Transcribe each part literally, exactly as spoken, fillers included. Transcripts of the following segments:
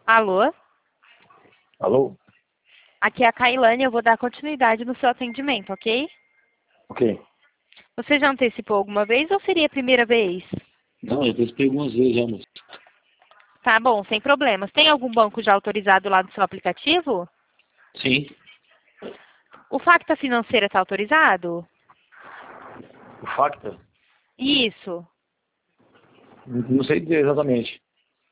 Alô? Alô? Aqui é a Kailane, eu vou dar continuidade no seu atendimento, ok? Ok. Você já antecipou alguma vez ou seria a primeira vez? Não, eu participei algumas vezes já, moço. Tá bom, sem problemas. Tem algum banco já autorizado lá no seu aplicativo? Sim. O Facta Financeira está autorizado? O Facta? Isso. Não não sei dizer exatamente.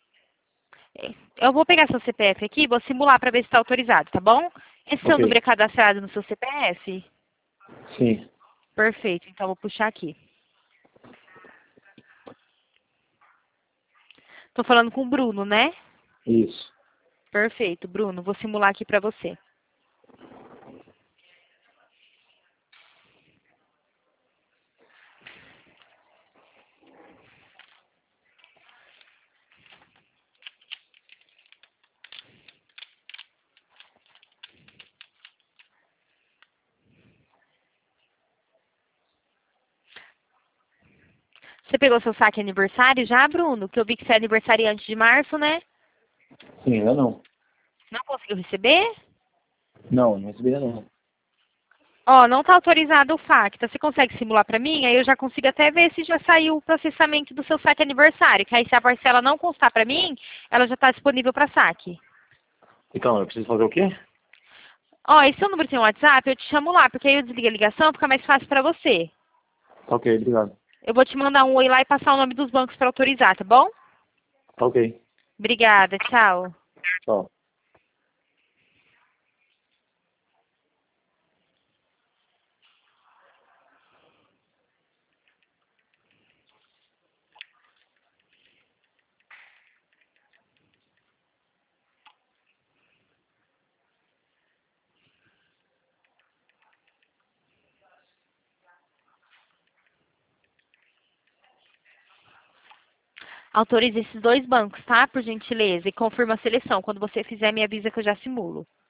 Eu vou pegar seu C P F aqui e vou simular para ver se está autorizado, tá bom? Esse seu número Ok. é cadastrado no seu C P F? Sim. Perfeito, então vou puxar aqui. Tô falando com o Bruno, né? Isso. Perfeito, Bruno. Vou simular aqui para você. Você pegou seu saque aniversário já, Bruno? Que eu vi que você é aniversariante de março, né? Sim, ainda não. Não conseguiu receber? Não, não recebi ainda não. Ó, não tá autorizado o Facta. Você consegue simular para mim? Aí eu já consigo até ver se já saiu o processamento do seu saque aniversário. Que aí se a parcela não constar para mim, ela já está disponível para saque. Então, eu preciso fazer o quê? Ó, esse seu número tem um WhatsApp? Eu te chamo lá, porque aí eu desligo a ligação, fica mais fácil para você. Tá ok, obrigado. Eu vou te mandar um oi lá e passar o nome dos bancos para autorizar, tá bom? Tá ok. Obrigada, tchau. Tchau. Autorize esses dois bancos, tá? Por gentileza. E confirma a seleção. Quando você fizer, me avisa que eu já simulo.